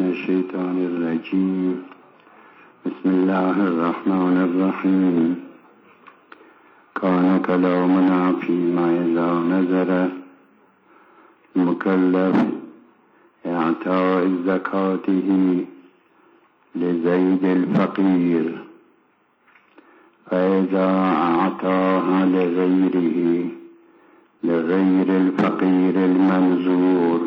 الشيطان الرجيم. بسم الله الرحمن الرحيم. كان كلامنا فيما إذا نظر المكلف إعطاء زكاته لزيد الفقير، فإذا أعطاها لغير الفقير المنظور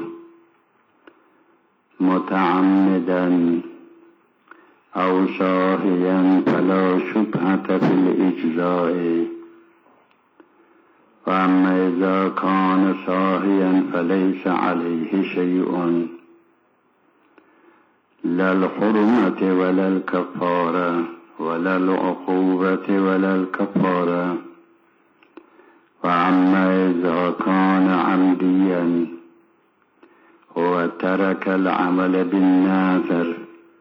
متعمدا أو ساهيا فلا شبهة في الإجزاء. وأما إذا كان ساهيا فليس عليه شيء، لا الحرمة ولا الكفارة ولا العقوبة ولا الكفارة. وأما إذا كان عمديا وترك العمل بالناظر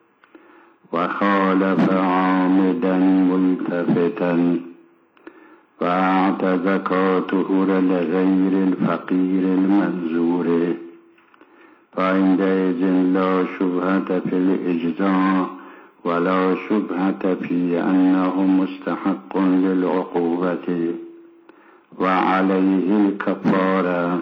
وخالف عامدا ملتفتا وأعطى زكاته لغير الفقير المنظور، فعندئذ لا شبهة في الإجزاء ولا شبهة في أنه مستحق للعقوبة وعليه الكفارة.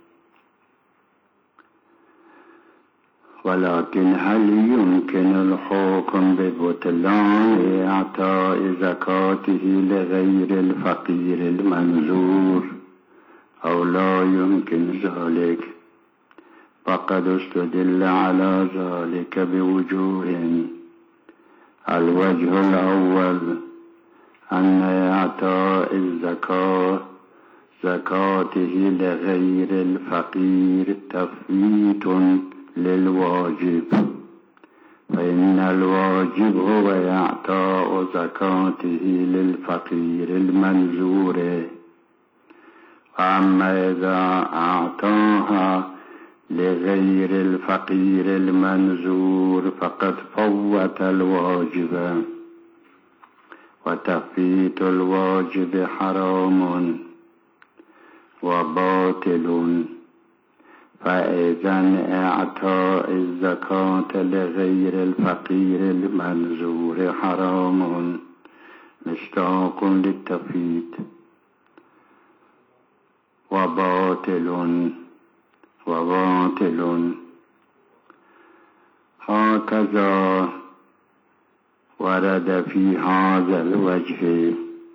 ولكن هل يمكن الحكم ببطلان إعطاء زكاته لغير الفقير المنظور أو لا يمكن ذلك؟ فقد استدل على ذلك بوجوه. الوجه الأول أن إعطاء زكاته لغير الفقير تفويت للواجب، فإن الواجب هو إعطاء زكاته للفقير المنظور. وأما إذا أعطاها لغير الفقير المنظور فقد فوت الواجب، وتفويت الواجب حرام وباطل. فإذن إعطاء الزكاة لغير الفقير المنظور حرام مشتاق للتفويت وباطل. هكذا ورد في هذا الوجه.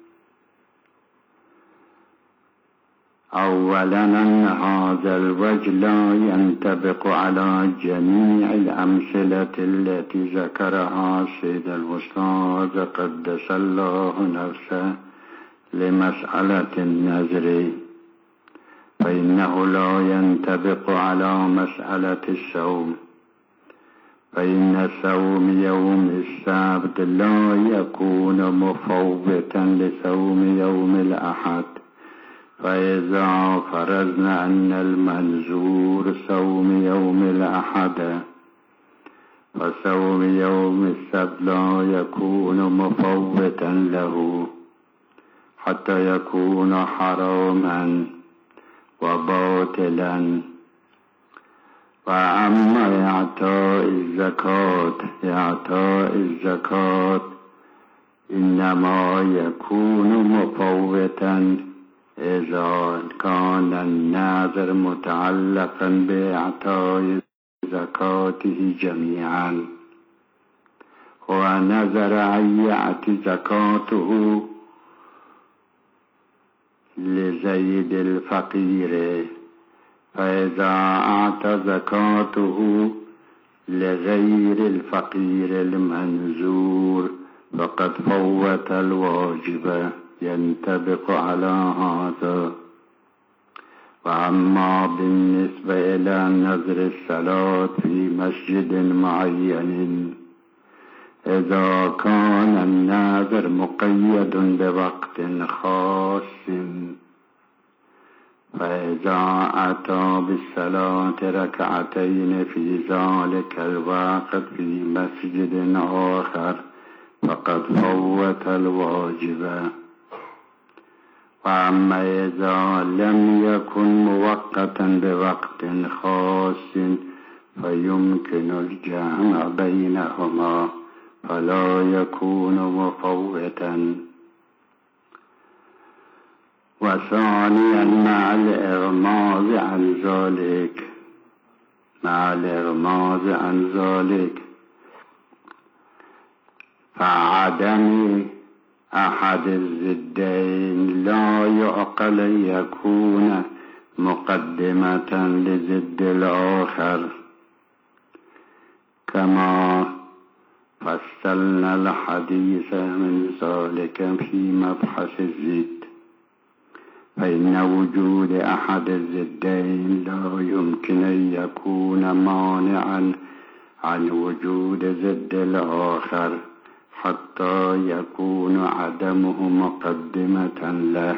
أولا أن هذا الوجه لا ينطبق على جميع الأمثلة التي ذكرها السيد الأستاذ قدس الله نفسه لمسألة النذر، فإنه لا ينطبق على مسألة الصوم، فإن صوم يوم السبت لا يكون مفوتا لصوم يوم الأحد. فإذا فرضنا أن المنظور صوم يوم الأحد، فصوم يوم السبت لا يكون مفوتا له حتى يكون حراما وباطلا. وأما إعطاء الزكاة إنما يكون مفوتا إذا كان الناظر متعلقا بإعطاء زكاته جميعا، ونظر أن يأتي زكاته لزيد الفقير، فإذا أعطى زكاته لغير الفقير المنظور فقد فوت الواجب، ينطبق على هذا. وأما بالنسبة إلى نذر الصلاة في مسجد معين، إذا كان النذر مقيد بوقت خاص، فإذا أتى بالصلاة ركعتين في ذلك الوقت في مسجد آخر فقد فوت الواجب. وأما إذا لم يكن موقتا بوقت خاص فيمكن الجمع بينهما فلا يكون مفوتا. وثانيا مع الإغماض عن ذلك فعدم أحد الضدين لا يعقل يكون مقدمة لضد الآخر، كما فصلنا الحديث من ذلك في مبحث الضد. فإن وجود أحد الضدين لا يمكن أن يكون مانعا عن وجود ضد الآخر حتى يكون عدمه مقدمة له،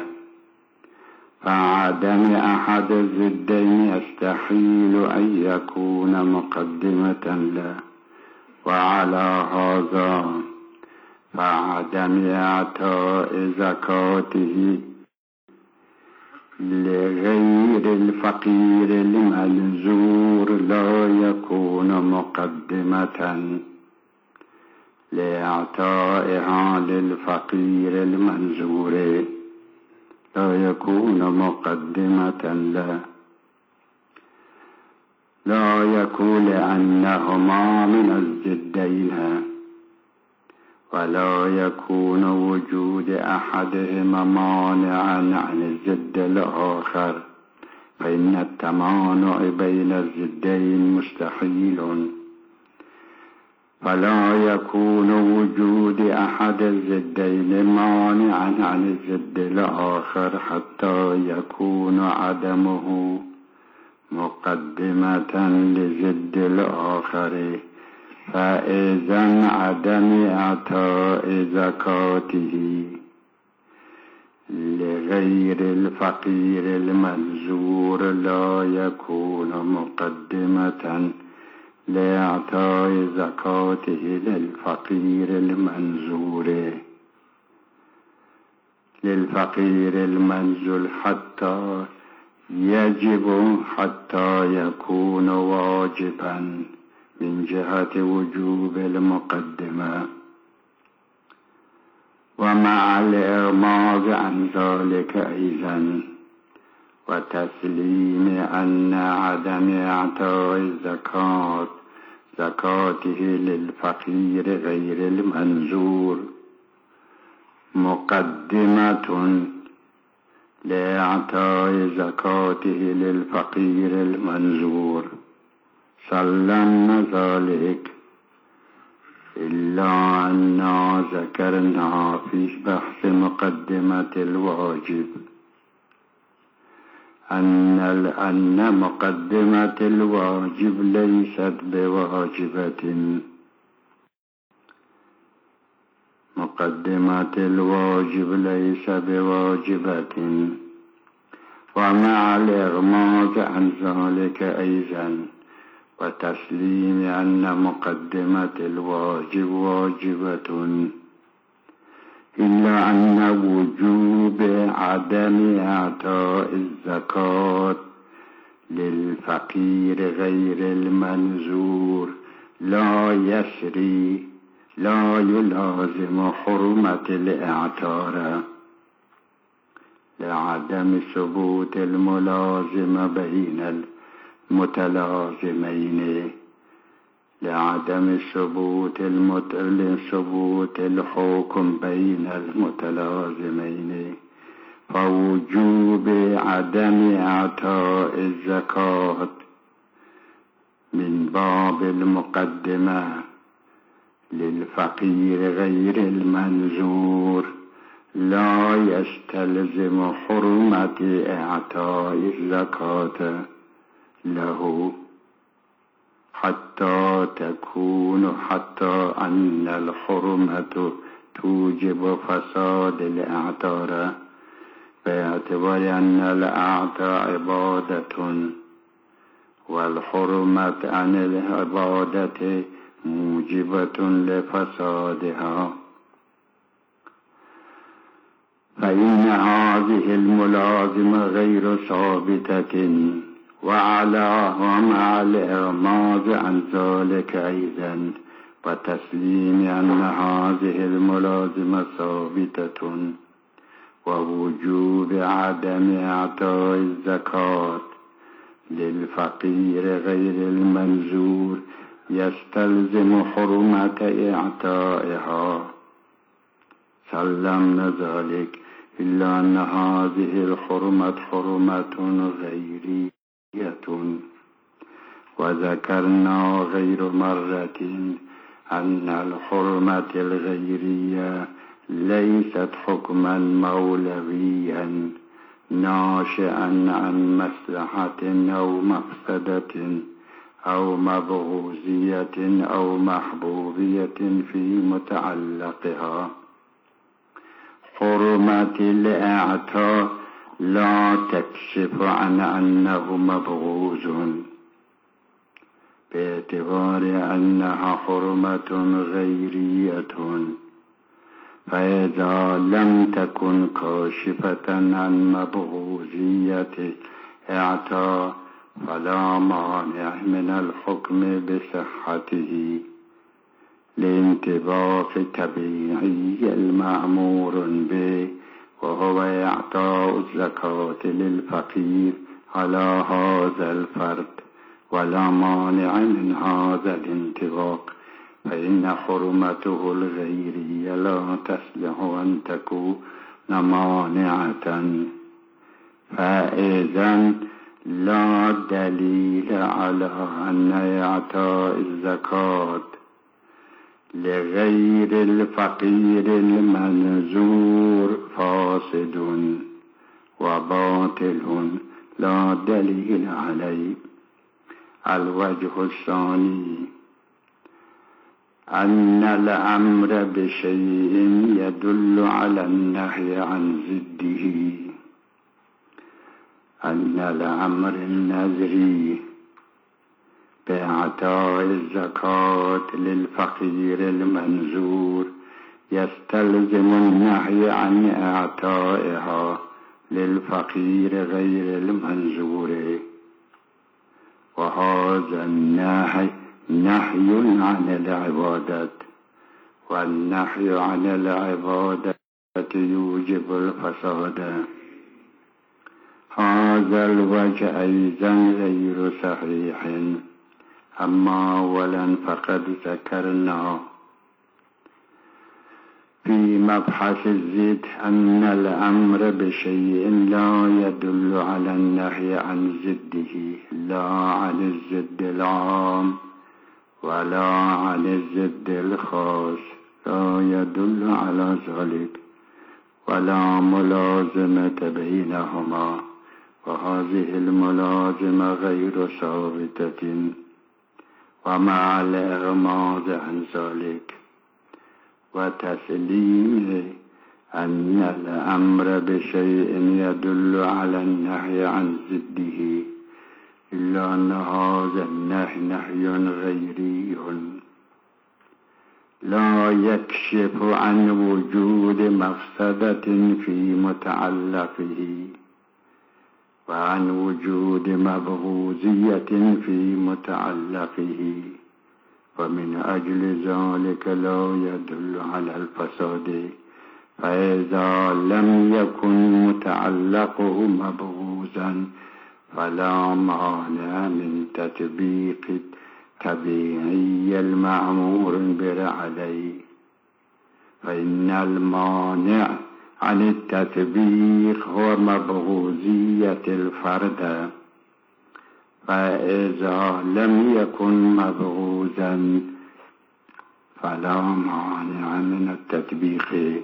فعدم أحد الضدين يستحيل أن يكون مقدمة له. وعلى هذا فعدم إعطاء زكاته لغير الفقير المنذور لا يكون مقدمة لإعطائها للفقير المنذور، لا يكون مقدمة له، لا يكون لأنهما من الضدين، ولا يكون وجود أحدهما مانعا عن الضد الآخر، فإن التمانع بين الضدين مستحيل. فلا يكون وجود أحد الضدين مانعا عن الضد الآخر حتى يكون عدمه مقدمة لضد الآخر. فإذا عدم إعطاء زكاته لغير الفقير المنذور لا يكون مقدمة لإعطاء زكاته للفقير المنذور حتى يكون واجبا من جهة وجوب المقدمة. ومع الإغماض عن ذلك أيضا وتسليم أن عدم إعطاء زكاته للفقير غير المنذور مقدمة لإعطاء زكاته للفقير المنذور، سلمنا ذلك إلا أننا ذكرنا في بحث مقدمة الواجب أن مقدمة الواجب ليست بواجبة. مقدمة الواجب ليس بواجبة. ومع الإغماض عن ذلك أيضا وتسليم أن مقدمة الواجب واجبة، إلا أن وجوب عدم إعطاء الزكاة للفقير غير المنذور لا يلازم حرمة الإعطاء لعدم ثبوت الملازمة بين المتلازمين، لعدم ثبوت الحكم بين المتلازمين. فوجوب عدم إعطاء الزكاة من باب المقدمة للفقير غير المنذور لا يستلزم حرمة إعطاء الزكاة له حتى أن الحرمة توجب فساد الإعطاء، باعتبار أن الإعطاء عبادة والحرمة عن العبادة موجبة لفسادها. فإن هذه الملازمة غير ثابتة ومع الإغماض عن ذلك أيضا وتسليم أن هذه الملازمة ثابتة ووجوب عدم إعطاء الزكاة للفقير غير المنذور يستلزم حرمة إعطائها، سلمنا ذلك إلا أن هذه الحرمة حرمة غيرية، وذكرنا غير مرة أن الحرمة الغيرية ليست حكما مولويا ناشئا عن مصلحة أو مفسدة أو مبغوزية أو محبوبية في متعلقها. حرمة الإعطاء لا تكشف عن أنه مبغوز باعتبار أنها حرمة غيرية، فإذا لم تكن كاشفة عن مبغوزية الإعطاء فلا مانع من الحكم بصحته لانطباق طبيعي المأمور به، وهو إعطاء الزكاة للفقير على هذا الفرد، ولا مانع من هذا الانطباق، فإن حرمته الغيرية لا تصلح أن تكون مانعة. فإذا لا دليل على أن إعطاء الزكاة لغير الفقير المنذور فاسد وباطل لا دليل عليه. الوجه الثاني أن الأمر بشيء يدل على النهي عن ضده، أن الأمر النذري بإعطاء الزكاة للفقير المنذور يستلزم النهي عن إعطائها للفقير غير المنذور، وهذا النهي نهي عن العبادة، والنهي عن العبادة يوجب الفساد. هذا الوجه أيضا غير صحيح. أما أولا فقد ذكرنا في مبحث الزد أن الأمر بشيء لا يدل على النهي عن ضده، لا عن الضد العام ولا عن الضد الخاص، لا يدل على ذلك، ولا ملازمة بينهما، وهذه الملازمة غير ثابتة، ومع الإغماض عن ذلك وتسليم أن الأمر بشيء يدل على النهي عن ضده، إلا أن هذا النهي نهي غيري لا يكشف عن وجود مفسدة في متعلقه وعن وجود مبغوزية في متعلقه، ومن أجل ذلك لا يدل على الفساد، فإذا لم يكن متعلقه مبغوزا فلا مانع من تطبيق الطبيعي المأمور به عليه، فإن المانع عن التطبيق هو مبغوزية الفرد، فإذا لم يكن مبغوزا فلا مانع من التطبيق.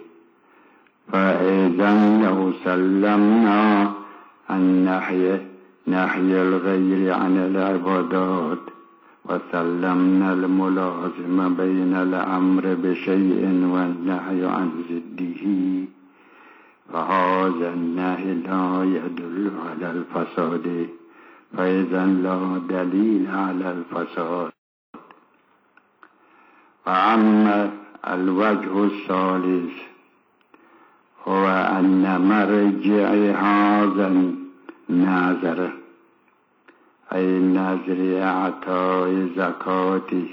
فإذا لو سلمنا النهي الغير عن العبادات وسلمنا الملازم بين الأمر بشيء والنهي عن ضده، فهذا النهي لا يدل على الفساد، فإذا لا دليل على الفساد. وأما الوجه الثالث هو أن مرجع هذا النظر أي نذر إعطاء زكاته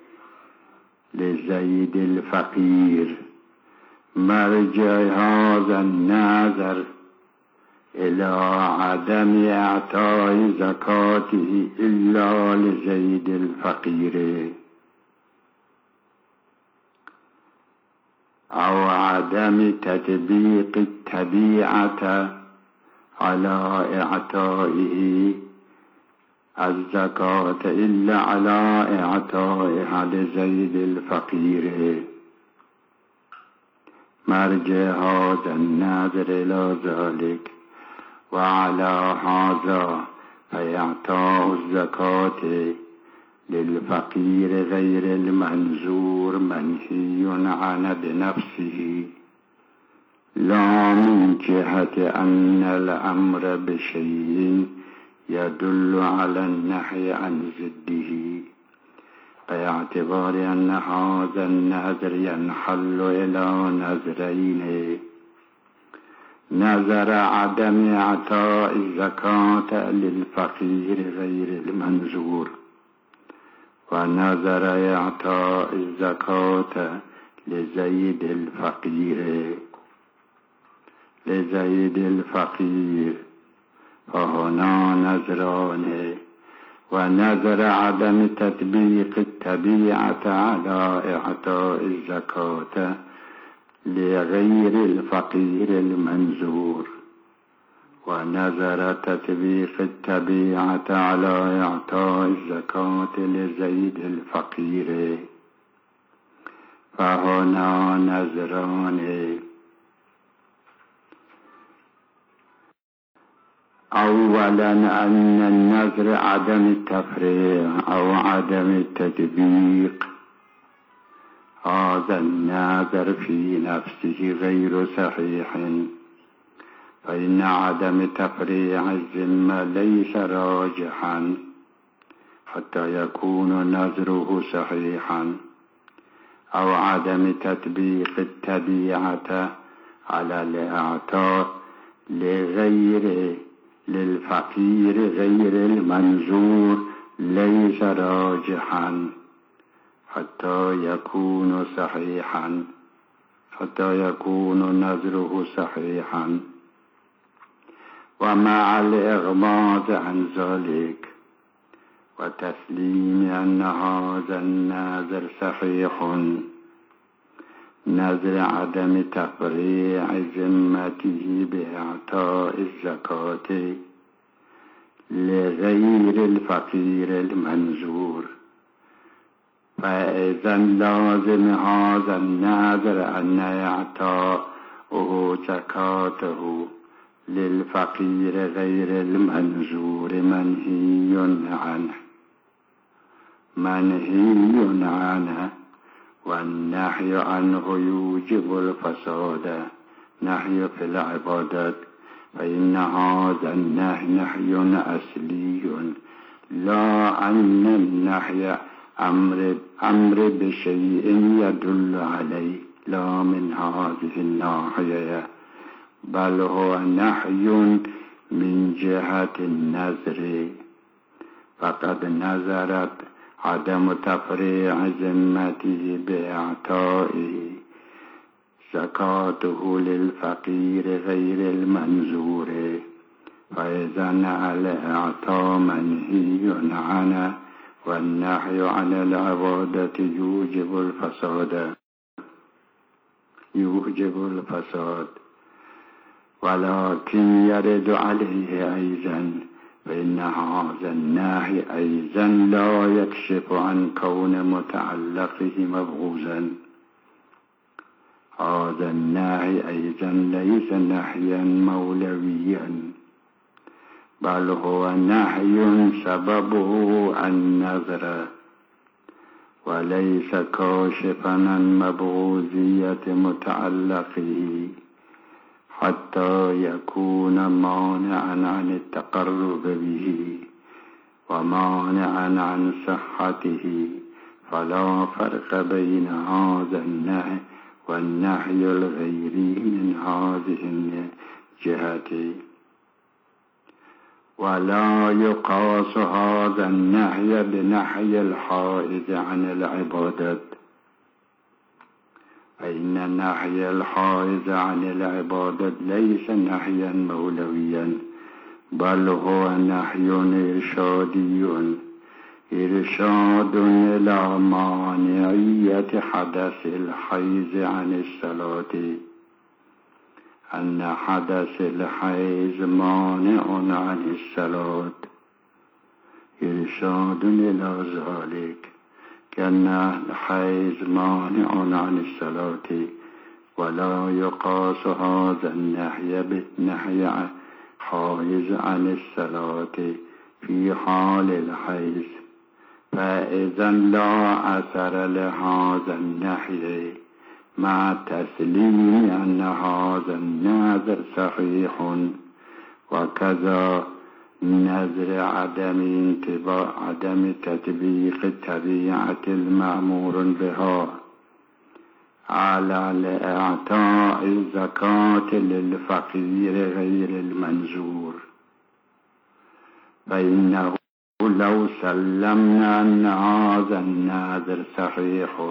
لزيد الفقير. مرجع هذا النذر إلى عدم إعطاء زكاته إلا لزيد الفقير، أو عدم تطبيق التبيعة على إعطائه الزكاة إلا على إعطائها لزيد الفقير. مرجع هذا النذر إلى ذلك، وعلى هذا فإعطاء الزكاة للفقير غير المنذور منهي عنه بنفسه، لا من جهة أن الأمر بشيء يدل على النهي عن ضده، باعتبار أن هذا النذر ينحل إلى نذرين: نذر عدم إعطاء الزكاة للفقير غير المنذور، ونذر إعطاء الزكاة لزيد الفقير، فهنا نذران: ونذر عدم تطبيق التبيعة على إعطاء الزكاة لغير الفقير المنذور، ونذر تطبيق التبيعة على إعطاء الزكاة لزيد الفقير، فهنا نذران: أولا أن النذر عدم التفريع أو عدم التطبيق، هذا النذر في نفسه غير صحيح، فإن عدم تفريع الذمة ليس راجحا حتى يكون نذره صحيحا، أو عدم تطبيق التبيعة على الإعطاء للفقير غير المنذور ليس راجحا حتى يكون نذره صحيحا. ومع الإغماض عن ذلك وتسليم أن هذا النذر صحيح، نذر عدم تفريع ذمته بإعطاء الزكاة لغير الفقير المنذور، فإذا لازم هذا النذر أن إعطاءه زكاته للفقير غير المنذور منهي عنه، والنهي عنه يوجب الفساد، نهي في العبادات، فإن هذا النهي نهي أصلي، لا أن النهي أمر بشيء يدل عليه، لا من هذه الناحية، بل هو نهي من جهة النذر، فقد نذرت عدم تفريع ذمته بإعطائه زكاته للفقير غير المنذور، فإذا الإعطاء منهي عنه، والنهي عن العبادة يوجب الفساد، ولكن يرد عليه أيضا فإن هذا النهي أيضا لا يكشف عن كون متعلقه مبغوزا. هذا النهي أيضا ليس نهيا مولويا، بل هو نهي سببه النذر، وليس كاشفا عن مبغوزية متعلقه حتى يكون مانعا عن التقرب به ومانعا عن صحته، فلا فرق بين هذا النهي والنهي الغيري من هذه الجهة. ولا يقاس هذا النهي بنهي الحائز عن العبادة، فإن نهي الحائز عن العبادة ليس نهيا مولويا، بل هو نهي إرشاد إلى مانعية حدث الحيز عن الصلاة، أن حدث الحيز مانع عن الصلاة، إرشاد إلى ذلك كأن الحيز مانع عن الصلاة، ولا يقاس هذا النهي بالنهي حائز عن الصلاة في حال الحيز، فإذا لا أثر لهذا النهي مع تسليم أن هذا النذر صحيح، وكذا نذر عدم تطبيق الطبيعة المأمور بها على إعطاء الزكاة للفقير غير المنذور، فإنه لو سلمنا أن هذا النذر صحيح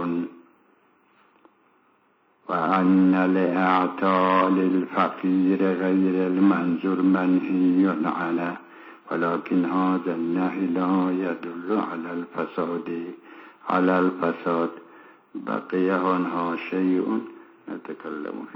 وأن الإعطاء للفقير غير المنذور منهي عنه، ولكن هذا النهي لا يدل على الفساد، بقي هنا شيء نتكلم فيه.